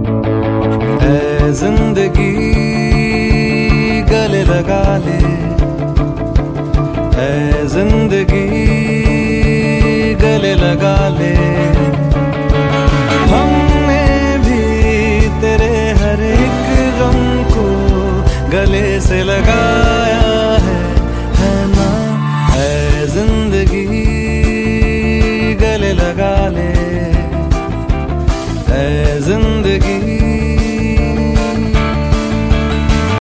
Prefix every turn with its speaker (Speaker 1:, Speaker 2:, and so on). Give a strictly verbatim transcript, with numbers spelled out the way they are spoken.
Speaker 1: ऐ जिंदगी गले लगा ले, ऐ जिंदगी गले लगा ले। हमने भी तेरे हर एक गम को गले से लगाया है, है ना? ऐ जिंदगी गले लगा ले।